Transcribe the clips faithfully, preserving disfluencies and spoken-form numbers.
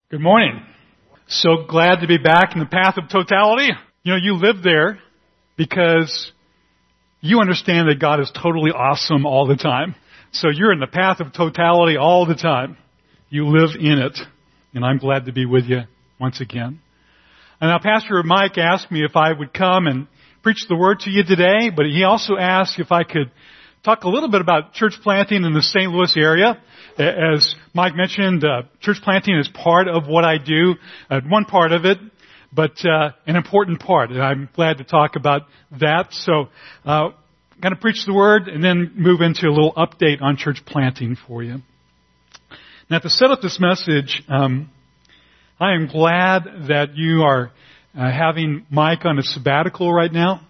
Good morning. So glad to be back in the path of totality. You know, you live there because you understand that God is totally awesome all the time. So you're in the path of totality all the time. You live in it. And I'm glad to be with you once again. And now Pastor Mike asked me if I would come and preach the word to you today, but he also asked if I could talk a little bit about church planting in the Saint Louis area. As Mike mentioned, uh, church planting is part of what I do, uh, one part of it, but uh, an important part. And I'm glad to talk about that. So uh, I'm going to preach the word and then move into a little update on church planting for you. Now, to set up this message, um, I am glad that you are uh, having Mike on a sabbatical right now.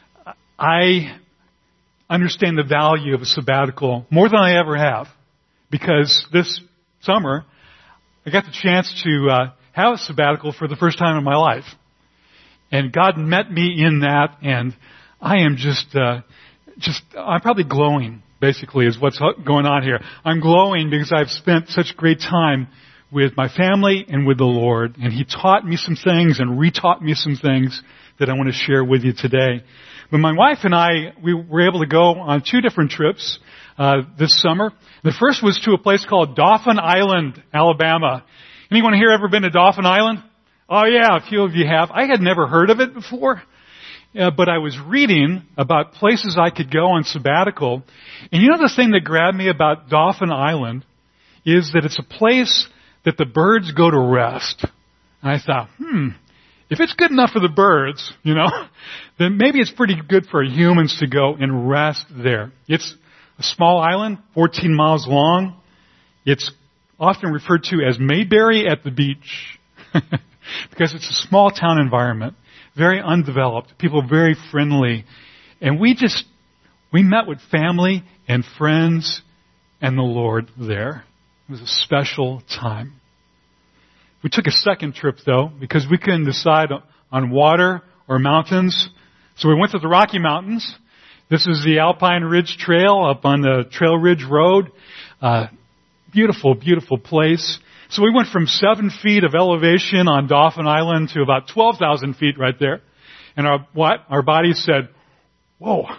I understand the value of a sabbatical more than I ever have. Because this summer, I got the chance to uh, have a sabbatical for the first time in my life. And God met me in that, and I am just, uh, just, I'm probably glowing, basically, is what's going on here. I'm glowing because I've spent such great time with my family and with the Lord. And He taught me some things and retaught me some things that I want to share with you today. But my wife and I, we were able to go on two different trips uh, this summer. The first was to a place called Dauphin Island, Alabama. Anyone here ever been to Dauphin Island? Oh yeah, a few of you have. I had never heard of it before, uh, but I was reading about places I could go on sabbatical. And you know the thing that grabbed me about Dauphin Island is that it's a place that the birds go to rest. And I thought, hmm, if it's good enough for the birds, you know, then maybe it's pretty good for humans to go and rest there. It's a small island, fourteen miles long. It's often referred to as Mayberry at the beach because it's a small town environment, very undeveloped, people very friendly. And we just, we met with family and friends and the Lord there. It was a special time. We took a second trip though because we couldn't decide on water or mountains. So we went to the Rocky Mountains. This is the Alpine Ridge Trail up on the Trail Ridge Road. Uh, beautiful, beautiful place. So we went from seven feet of elevation on Dauphin Island to about twelve thousand feet right there. And our, what? Our bodies said, whoa.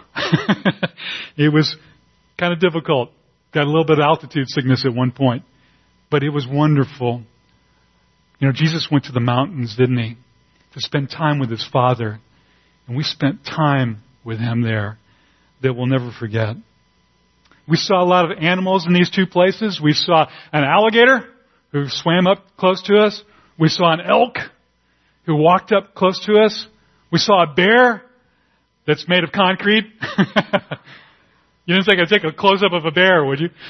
It was kind of difficult. Got a little bit of altitude sickness at one point. But it was wonderful. You know, Jesus went to the mountains, didn't He? To spend time with His Father. And we spent time with Him there that we'll never forget. We saw a lot of animals in these two places. We saw an alligator who swam up close to us. We saw an elk who walked up close to us. We saw a bear that's made of concrete. You didn't think I'd take a close-up of a bear, would you?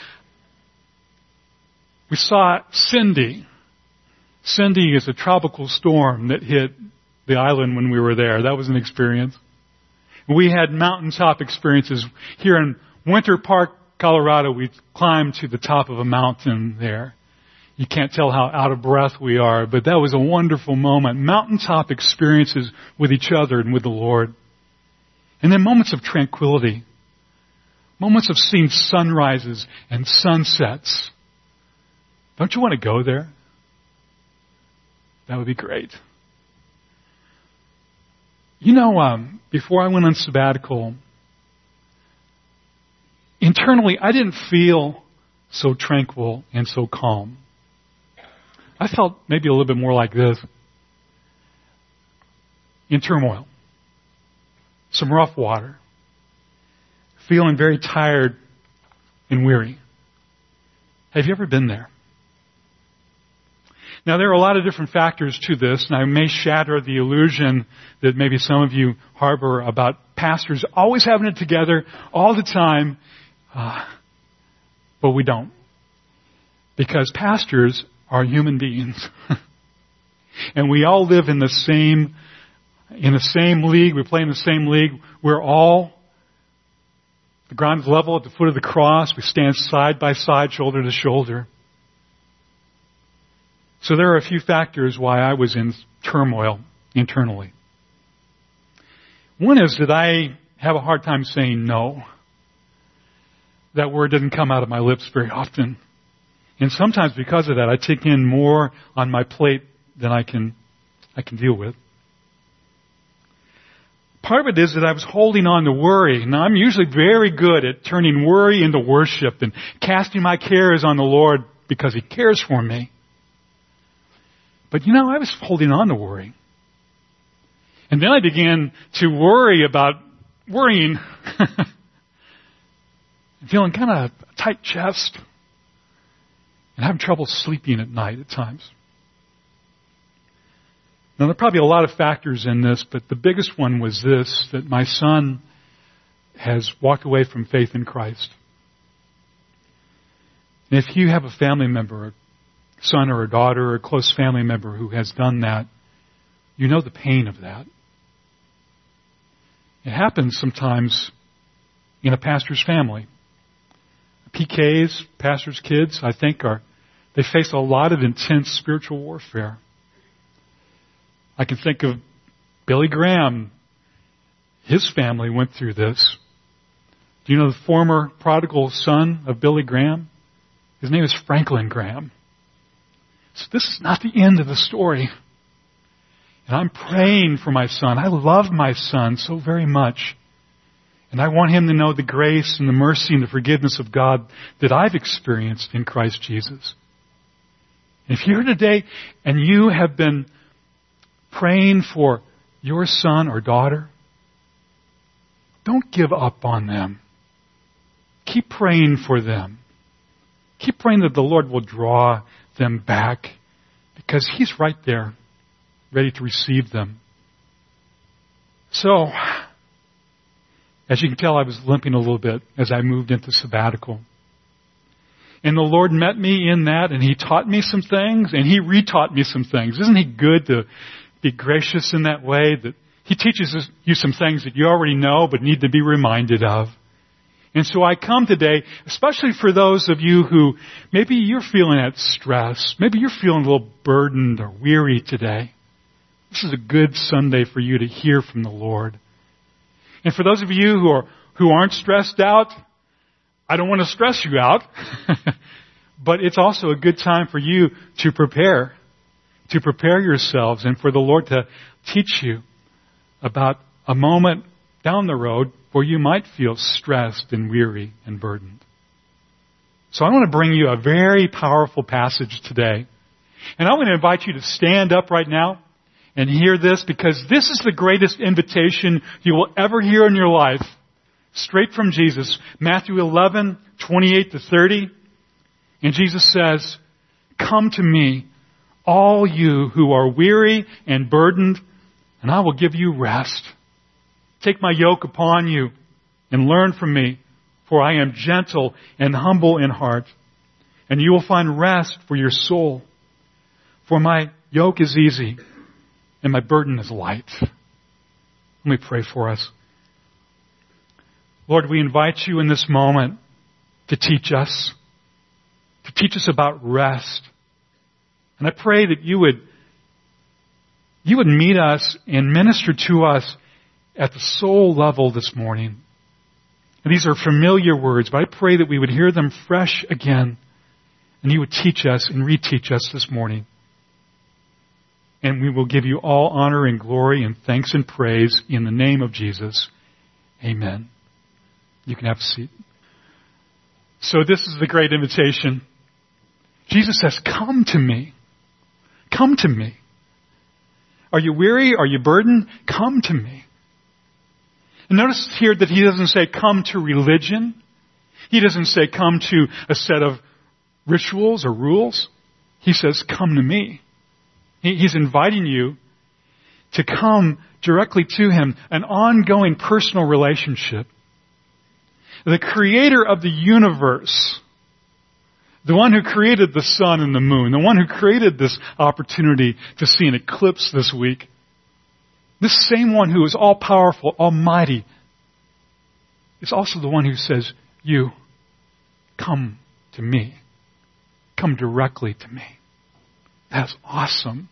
We saw Cindy. Cindy is a tropical storm that hit the island when we were there. That was an experience. We had mountaintop experiences. Here in Winter Park, Colorado, we climbed to the top of a mountain there. You can't tell how out of breath we are, but that was a wonderful moment. Mountaintop experiences with each other and with the Lord. And then moments of tranquility. Moments of seeing sunrises and sunsets. Don't you want to go there? That would be great. You know, um, before I went on sabbatical, internally I didn't feel so tranquil and so calm. I felt maybe a little bit more like this. In turmoil. Some rough water. Feeling very tired and weary. Have you ever been there? Now, there are a lot of different factors to this, and I may shatter the illusion that maybe some of you harbor about pastors always having it together all the time, uh, but we don't. Because pastors are human beings. And we all live in the same, in the same league, we play in the same league. We're all, the ground is level at the foot of the cross, we stand side by side, shoulder to shoulder. So there are a few factors why I was in turmoil internally. One is that I have a hard time saying no. That word doesn't come out of my lips very often. And sometimes because of that, I take in more on my plate than I can, I can deal with. Part of it is that I was holding on to worry. Now, I'm usually very good at turning worry into worship and casting my cares on the Lord because He cares for me. But you know, I was holding on to worry. And then I began to worry about worrying. Feeling kind of a tight chest. And having trouble sleeping at night at times. Now, there are probably a lot of factors in this, but the biggest one was this, that my son has walked away from faith in Christ. And if you have a family member, a son or a daughter or a close family member who has done that, you know the pain of that. It happens sometimes in a pastor's family. P Ks, pastors' kids, I think, are they face a lot of intense spiritual warfare. I can think of Billy Graham. His family went through this. Do you know the former prodigal son of Billy Graham? His name is Franklin Graham. So this is not the end of the story. And I'm praying for my son. I love my son so very much. And I want him to know the grace and the mercy and the forgiveness of God that I've experienced in Christ Jesus. And if you're here today and you have been praying for your son or daughter, don't give up on them. Keep praying for them. Keep praying that the Lord will draw them back because He's right there, ready to receive them. So, as you can tell, I was limping a little bit as I moved into sabbatical. And the Lord met me in that, and He taught me some things, and He retaught me some things. Isn't He good to be gracious in that way? That He teaches you some things that you already know, but need to be reminded of. And so I come today, especially for those of you who maybe you're feeling that stress. Maybe you're feeling a little burdened or weary today. This is a good Sunday for you to hear from the Lord. And for those of you who are who aren't stressed out, I don't want to stress you out, but it's also a good time for you to prepare, to prepare yourselves and for the Lord to teach you about a moment down the road where you might feel stressed and weary and burdened. So I want to bring you a very powerful passage today. And I want to invite you to stand up right now and hear this, because this is the greatest invitation you will ever hear in your life. Straight from Jesus. Matthew eleven, twenty-eight to thirty. And Jesus says, "Come to me, all you who are weary and burdened, and I will give you rest. Take my yoke upon you and learn from me, for I am gentle and humble in heart, and you will find rest for your soul. For my yoke is easy and my burden is light." Let me pray for us. Lord, we invite you in this moment to teach us, to teach us about rest. And I pray that you would, you would meet us and minister to us at the soul level this morning. And these are familiar words, but I pray that we would hear them fresh again, and you would teach us and reteach us this morning. And we will give you all honor and glory and thanks and praise in the name of Jesus. Amen. You can have a seat. So this is the great invitation. Jesus says, "Come to me. Come to me. Are you weary? Are you burdened? Come to me." And notice here that He doesn't say come to religion. He doesn't say come to a set of rituals or rules. He says, "Come to me." He's inviting you to come directly to Him, an ongoing personal relationship. The Creator of the universe, the one who created the sun and the moon, the one who created this opportunity to see an eclipse this week, this same one who is all-powerful, almighty, is also the one who says, "You, come to me. Come directly to me." That's awesome.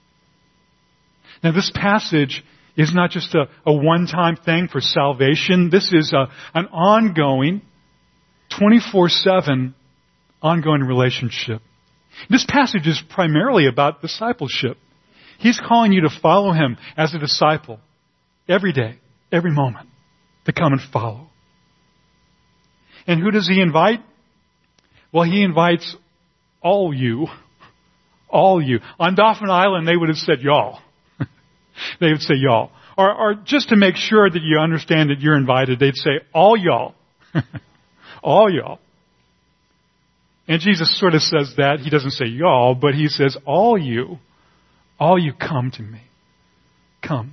Now, this passage is not just a, a one-time thing for salvation. This is a, an ongoing, twenty-four seven ongoing relationship. This passage is primarily about discipleship. He's calling you to follow Him as a disciple every day, every moment, to come and follow. And who does He invite? Well, He invites all you. All you. On Dauphin Island, they would have said y'all. They would say y'all. Or, or just to make sure that you understand that you're invited, they'd say all y'all. All y'all. And Jesus sort of says that. He doesn't say y'all, but He says all you. All you come to me. Come.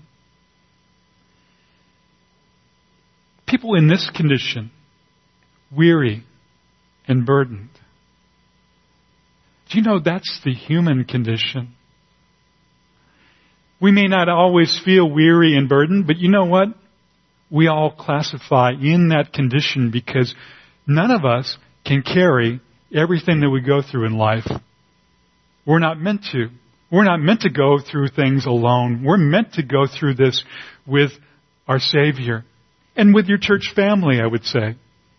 People in this condition, weary and burdened. Do you know that's the human condition? We may not always feel weary and burdened, but you know what? We all classify in that condition because none of us can carry everything that we go through in life. We're not meant to. We're not meant to go through things alone. We're meant to go through this with our Savior and with your church family, I would say.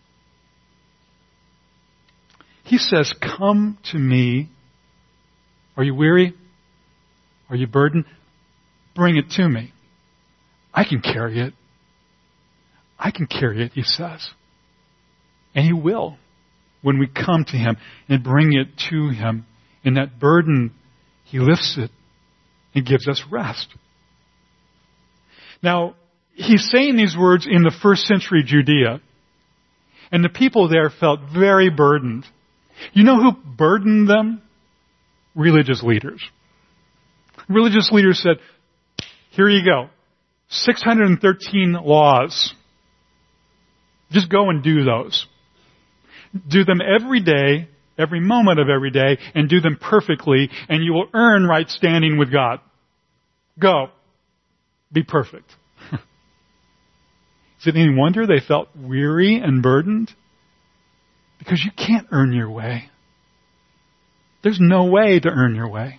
He says, come to me. Are you weary? Are you burdened? Bring it to me. I can carry it. I can carry it, He says. And He will when we come to Him and bring it to Him. And that burden, He lifts it and gives us rest. Now, He's saying these words in the first century Judea. And the people there felt very burdened. You know who burdened them? Religious leaders. Religious leaders said, here you go. six hundred thirteen laws. Just go and do those. Do them every day, every moment of every day, and do them perfectly, and you will earn right standing with God. Go. Be perfect. Is it any wonder they felt weary and burdened? Because you can't earn your way. There's no way to earn your way.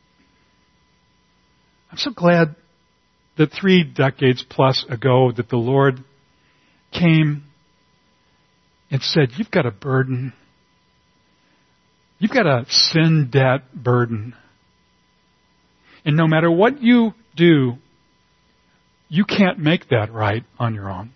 I'm so glad that three decades plus ago that the Lord came and said, you've got a burden. You've got a sin debt burden. And no matter what you do, you can't make that right on your own.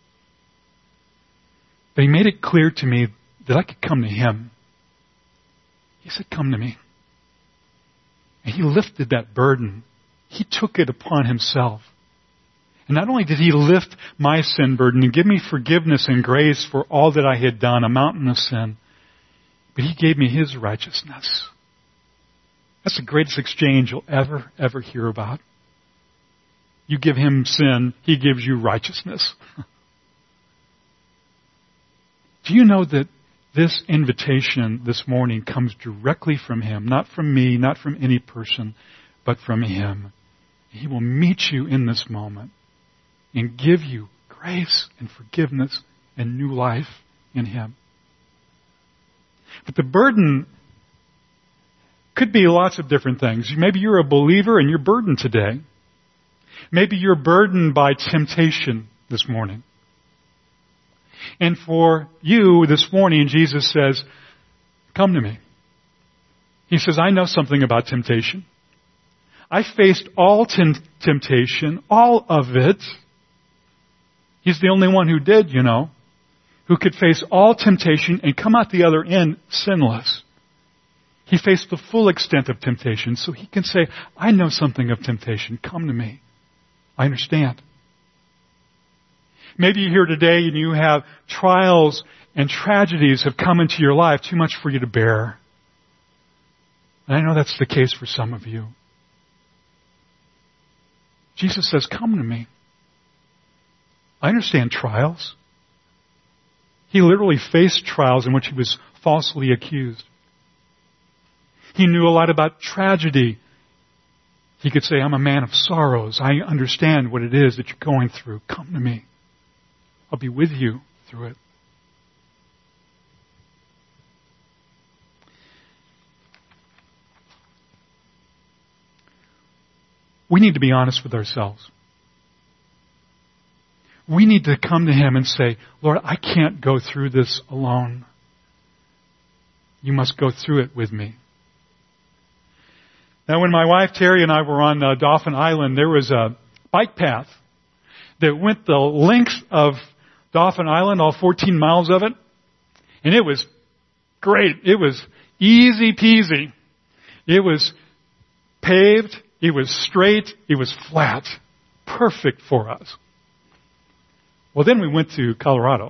But He made it clear to me that I could come to Him. He said, come to me. And He lifted that burden. He took it upon Himself. And not only did He lift my sin burden and give me forgiveness and grace for all that I had done, a mountain of sin, but He gave me His righteousness. That's the greatest exchange you'll ever, ever hear about. You give Him sin, He gives you righteousness. Do you know that this invitation this morning comes directly from Him, not from me, not from any person, but from Him. He will meet you in this moment and give you grace and forgiveness and new life in Him. But the burden could be lots of different things. Maybe you're a believer and you're burdened today. Maybe you're burdened by temptation this morning. And for you this morning, Jesus says, come to me. He says, I know something about temptation. I faced all tem- temptation, all of it. He's the only one who did, you know, who could face all temptation and come out the other end sinless. He faced the full extent of temptation, so He can say, I know something of temptation. Come to me. I understand. Maybe you're here today and you have trials and tragedies have come into your life too much for you to bear. And I know that's the case for some of you. Jesus says, come to me. I understand trials. He literally faced trials in which He was falsely accused. He knew a lot about tragedy. He could say, I'm a man of sorrows. I understand what it is that you're going through. Come to me. I'll be with you through it. We need to be honest with ourselves. We need to come to Him and say, Lord, I can't go through this alone. You must go through it with me. Now, when my wife Terry and I were on uh, Dauphin Island, there was a bike path that went the length of Dauphin Island, all fourteen miles of it. And it was great. It was easy peasy. It was paved. It was straight. It was flat. Perfect for us. Well, then we went to Colorado.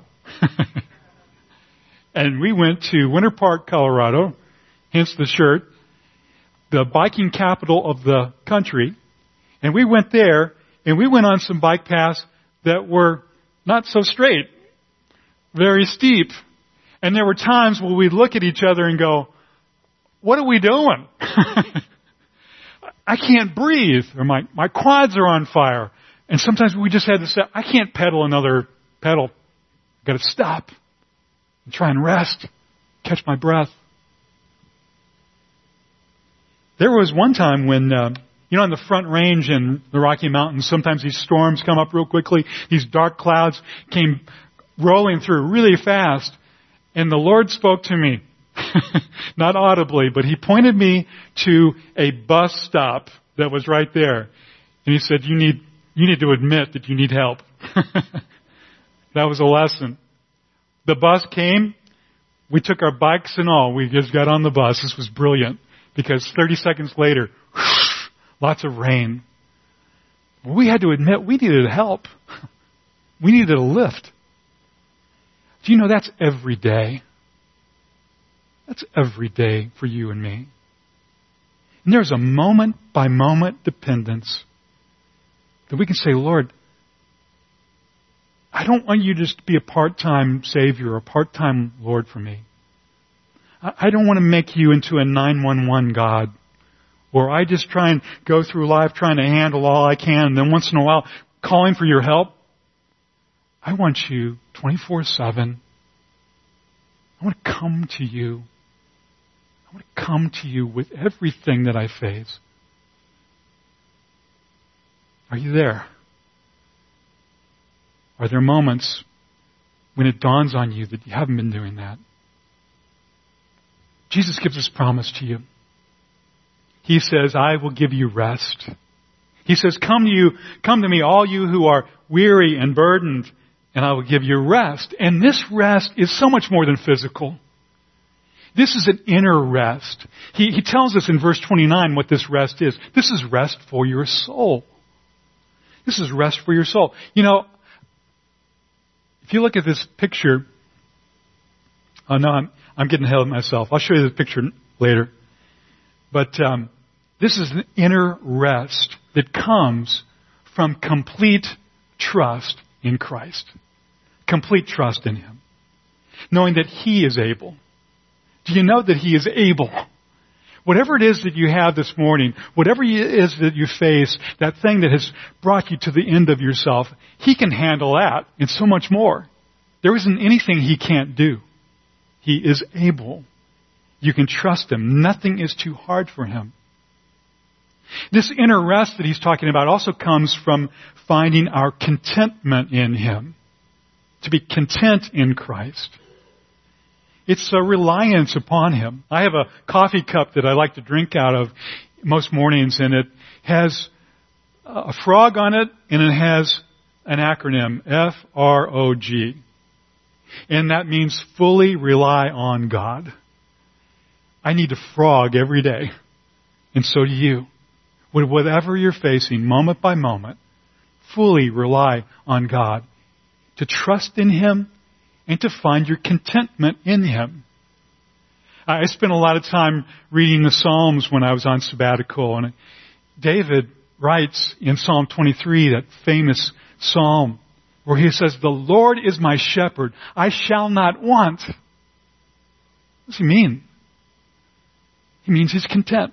And we went to Winter Park, Colorado, hence the shirt, the biking capital of the country. And we went there, and we went on some bike paths that were not so straight, very steep. And there were times where we'd look at each other and go, what are we doing? I can't breathe, or my, my quads are on fire. And sometimes we just had to say, I can't pedal another pedal. I've got to stop and try and rest, catch my breath. There was one time when, uh, you know, on the Front Range in the Rocky Mountains, sometimes these storms come up real quickly. These dark clouds came rolling through really fast. And the Lord spoke to me, not audibly, but He pointed me to a bus stop that was right there. And He said, you need, you need to admit that you need help. That was a lesson. The bus came. We took our bikes and all. We just got on the bus. This was brilliant because thirty seconds later, whoosh, lots of rain. We had to admit we needed help. We needed a lift. Do you know that's every day? That's every day for you and me. And there's a moment by moment dependence that we can say, Lord, I don't want you just to be a part-time Savior or a part-time Lord for me. I don't want to make you into a nine one one God where I just try and go through life trying to handle all I can and then once in a while calling for your help. I want you twenty-four seven. I want to come to you. I want to come to you with everything that I face. Are you there? Are there moments when it dawns on you that you haven't been doing that? Jesus gives this promise to you. He says, I will give you rest. He says, come to you, come to me, all you who are weary and burdened, and I will give you rest. And this rest is so much more than physical. This is an inner rest. He, he tells us in verse twenty-nine what this rest is. This is rest for your soul. This is rest for your soul. You know, if you look at this picture, oh no, I'm, I'm getting ahead of myself. I'll show you the picture later. But um, this is an inner rest that comes from complete trust in Christ. Complete trust in Him. Knowing that He is able. Do you know that He is able? Whatever it is that you have this morning, whatever it is that you face, that thing that has brought you to the end of yourself, He can handle that and so much more. There isn't anything He can't do. He is able. You can trust Him. Nothing is too hard for Him. This inner rest that He's talking about also comes from finding our contentment in Him. To be content in Christ. It's a reliance upon Him. I have a coffee cup that I like to drink out of most mornings, and it has a frog on it, and it has an acronym, F R O G. And that means fully rely on God. I need to frog every day, and so do you. With whatever you're facing, moment by moment, fully rely on God. To trust in Him and to find your contentment in Him. I spent a lot of time reading the Psalms when I was on sabbatical. And David writes in Psalm twenty-three, that famous psalm, where he says, the Lord is my shepherd. I shall not want. What does he mean? He means he's content.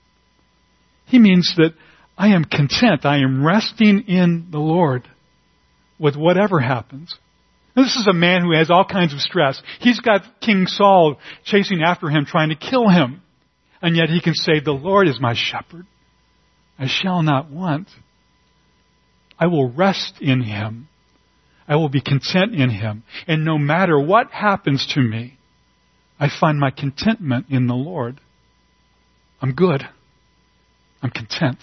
He means that I am content. I am resting in the Lord with whatever happens. Now, this is a man who has all kinds of stress. He's got King Saul chasing after him, trying to kill him. And yet he can say, the Lord is my shepherd. I shall not want. I will rest in Him. I will be content in Him. And no matter what happens to me, I find my contentment in the Lord. I'm good. I'm content.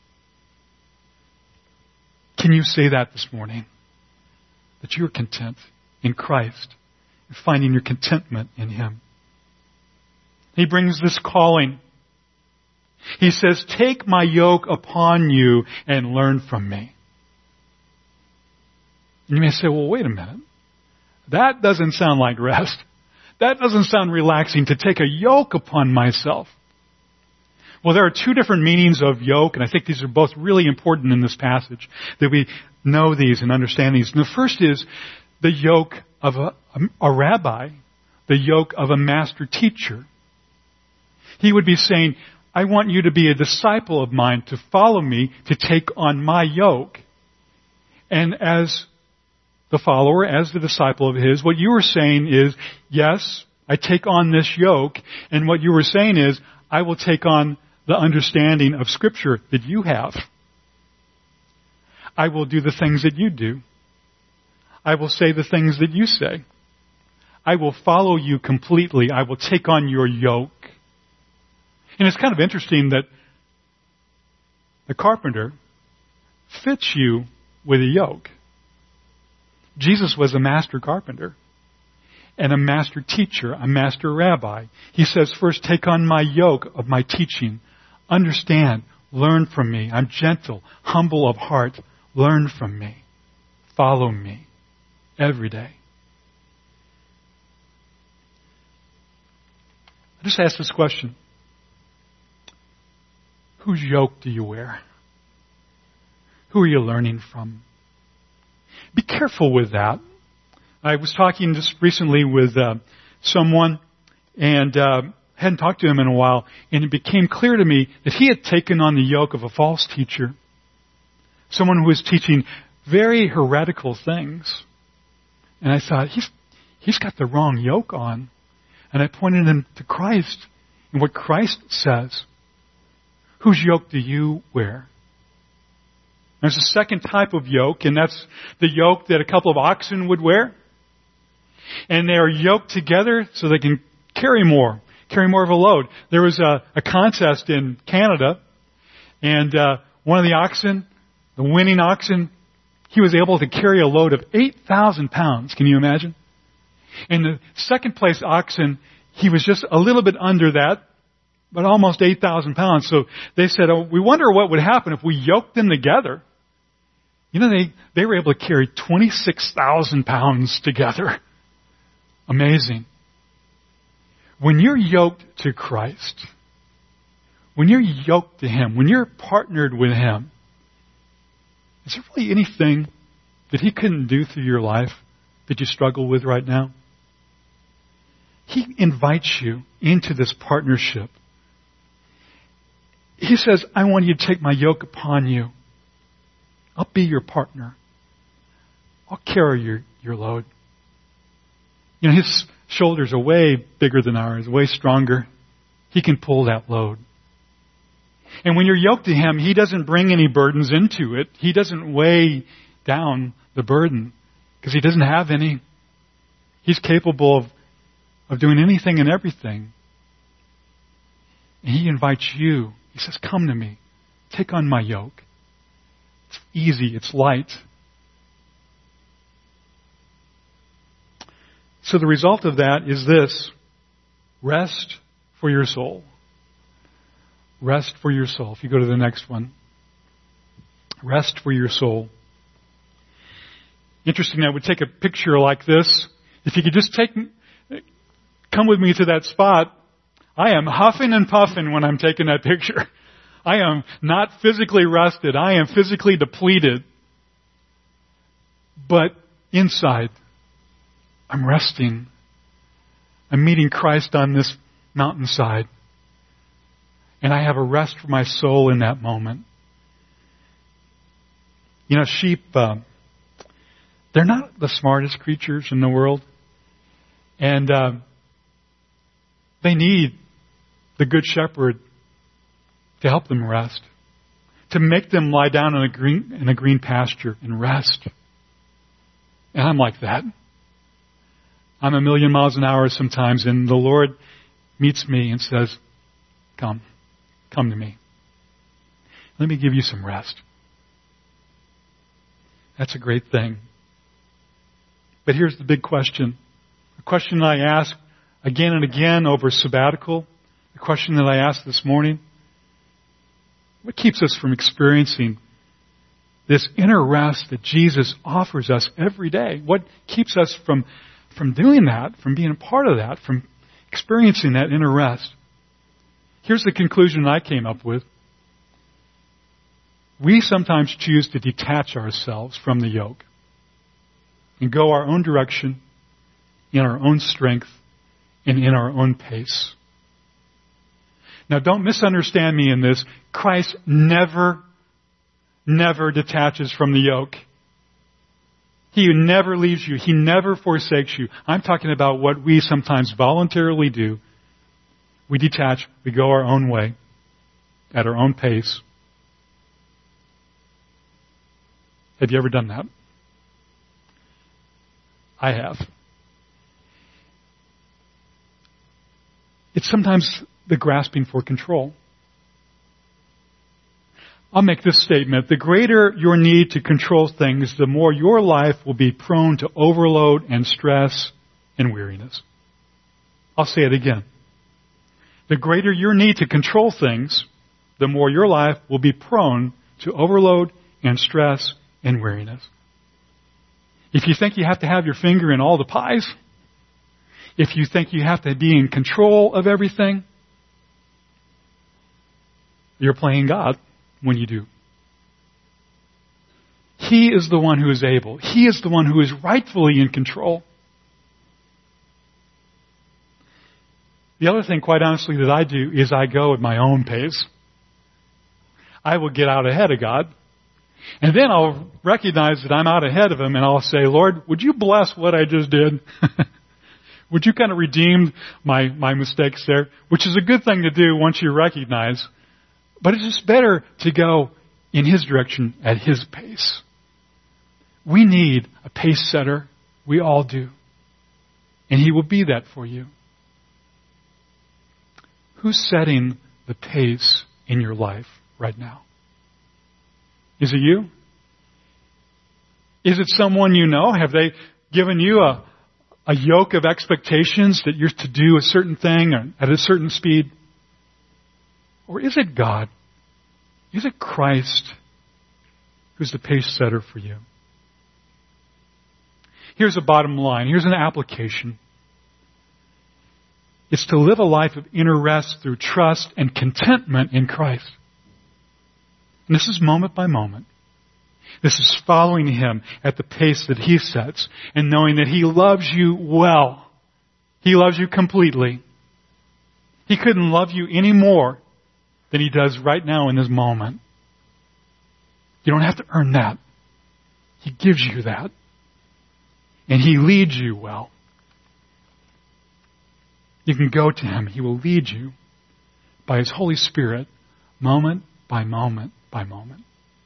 Can you say that this morning? That you're content in Christ, and finding your contentment in Him. He brings this calling. He says, take my yoke upon you and learn from me. And you may say, well, wait a minute. That doesn't sound like rest. That doesn't sound relaxing, to take a yoke upon myself. Well, there are two different meanings of yoke, and I think these are both really important in this passage, that we know these and understand these. And the first is the yoke of a, a rabbi, the yoke of a master teacher. He would be saying, I want you to be a disciple of mine, to follow me, to take on my yoke. And as the follower, as the disciple of his, what you were saying is, yes, I take on this yoke, and what you were saying is, I will take on the understanding of Scripture that you have. I will do the things that you do. I will say the things that you say. I will follow you completely. I will take on your yoke. And it's kind of interesting that the carpenter fits you with a yoke. Jesus was a master carpenter and a master teacher, a master rabbi. He says, first, take on my yoke of my teaching. Understand, learn from me. I'm gentle, humble of heart. Learn from me. Follow me every day. I just ask this question. Whose yoke do you wear? Who are you learning from? Be careful with that. I was talking just recently with uh, someone, and uh, hadn't talked to him in a while, and it became clear to me that he had taken on the yoke of a false teacher. Someone who was teaching very heretical things. And I thought, he's he's got the wrong yoke on. And I pointed him to Christ and what Christ says. Whose yoke do you wear? There's a second type of yoke, and that's the yoke that a couple of oxen would wear. And they are yoked together so they can carry more, carry more of a load. There was a, a contest in Canada, and uh, one of the oxen, the winning oxen, he was able to carry a load of eight thousand pounds. Can you imagine? And the second place oxen, he was just a little bit under that, but almost eight thousand pounds. So they said, oh, we wonder what would happen if we yoked them together. You know, they, they were able to carry twenty-six thousand pounds together. Amazing. When you're yoked to Christ, when you're yoked to Him, when you're partnered with Him, is there really anything that He couldn't do through your life that you struggle with right now? He invites you into this partnership. He says, I want you to take my yoke upon you. I'll be your partner. I'll carry your, your load. You know, His shoulders are way bigger than ours, way stronger. He can pull that load. And when you're yoked to Him, He doesn't bring any burdens into it. He doesn't weigh down the burden because He doesn't have any. He's capable of, of doing anything and everything. And He invites you. He says, come to me. Take on my yoke. It's easy. It's light. So the result of that is this. Rest for your soul. Rest for your soul. If you go to the next one. Rest for your soul. Interesting, I would take a picture like this. If you could just take, come with me to that spot. I am huffing and puffing when I'm taking that picture. I am not physically rested. I am physically depleted. But inside, I'm resting. I'm meeting Christ on this mountainside. And I have a rest for my soul in that moment. You know, sheep, uh, they're not the smartest creatures in the world. And uh, they need the Good Shepherd to help them rest. To make them lie down in a green, in a green pasture and rest. And I'm like that. I'm a million miles an hour sometimes, and the Lord meets me and says, come, come to me. Let me give you some rest. That's a great thing. But here's the big question. The question I ask again and again over sabbatical, the question that I asked this morning, what keeps us from experiencing this inner rest that Jesus offers us every day? What keeps us from, from doing that, from being a part of that, from experiencing that inner rest? Here's the conclusion I came up with. We sometimes choose to detach ourselves from the yoke and go our own direction in our own strength and in our own pace. Now, don't misunderstand me in this. Christ never, never detaches from the yoke. He never leaves you. He never forsakes you. I'm talking about what we sometimes voluntarily do. We detach. We go our own way at our own pace. Have you ever done that? I have. It's sometimes the grasping for control. I'll make this statement. The greater your need to control things, the more your life will be prone to overload and stress and weariness. I'll say it again. The greater your need to control things, the more your life will be prone to overload and stress and weariness. If you think you have to have your finger in all the pies, if you think you have to be in control of everything, you're playing God when you do. He is the one who is able. He is the one who is rightfully in control. The other thing, quite honestly, that I do is I go at my own pace. I will get out ahead of God. And then I'll recognize that I'm out ahead of Him, and I'll say, Lord, would you bless what I just did? Would you kind of redeem my, my mistakes there? Which is a good thing to do once you recognize. But it's just better to go in His direction at His pace. We need a pace setter. We all do. And He will be that for you. Who's setting the pace in your life right now? Is it you? Is it someone you know? Have they given you a, a yoke of expectations that you're to do a certain thing at a certain speed? Or is it God? Is it Christ who's the pace setter for you? Here's a bottom line. Here's an application. It's to live a life of inner rest through trust and contentment in Christ. And this is moment by moment. This is following Him at the pace that He sets and knowing that He loves you well. He loves you completely. He couldn't love you any more than He does right now in this moment. You don't have to earn that. He gives you that. And He leads you well. You can go to Him. He will lead you by His Holy Spirit moment by moment by moment.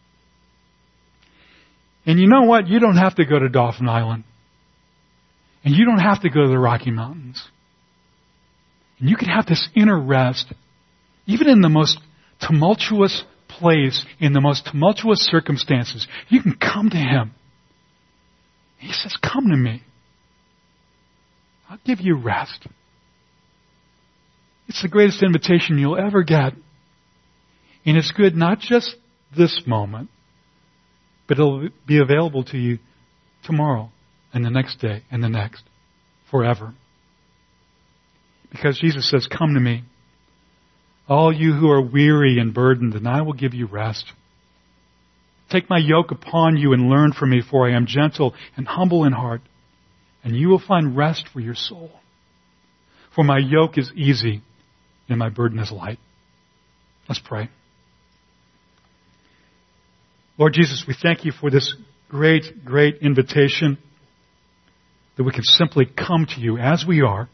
And you know what? You don't have to go to Dauphin Island. And you don't have to go to the Rocky Mountains. And you can have this inner rest, even in the most tumultuous place, in the most tumultuous circumstances. You can come to Him. He says, come to me. I'll give you rest. It's the greatest invitation you'll ever get. And it's good not just this moment, but it'll be available to you tomorrow and the next day and the next, forever. Because Jesus says, come to me, all you who are weary and burdened, and I will give you rest. Take my yoke upon you and learn from me, for I am gentle and humble in heart, and you will find rest for your soul. For my yoke is easy and my burden is light. Let's pray. Lord Jesus, we thank you for this great, great invitation that we can simply come to you as we are.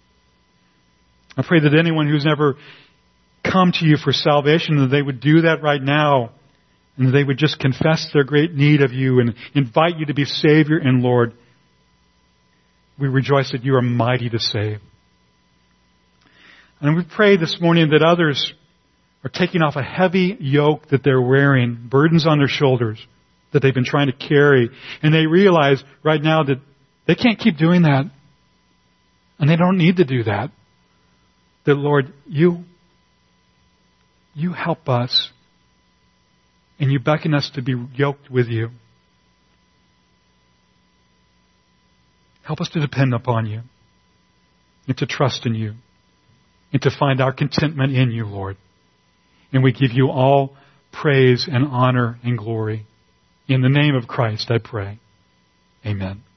I pray that anyone who's never come to you for salvation, that they would do that right now, and that they would just confess their great need of you and invite you to be Savior and Lord. We rejoice that you are mighty to save. And we pray this morning that others are taking off a heavy yoke that they're wearing, burdens on their shoulders that they've been trying to carry. And they realize right now that they can't keep doing that. And they don't need to do that. That, Lord, you, you help us. And you beckon us to be yoked with you. Help us to depend upon you. And to trust in you. And to find our contentment in you, Lord. And we give you all praise and honor and glory. In the name of Christ, I pray. Amen.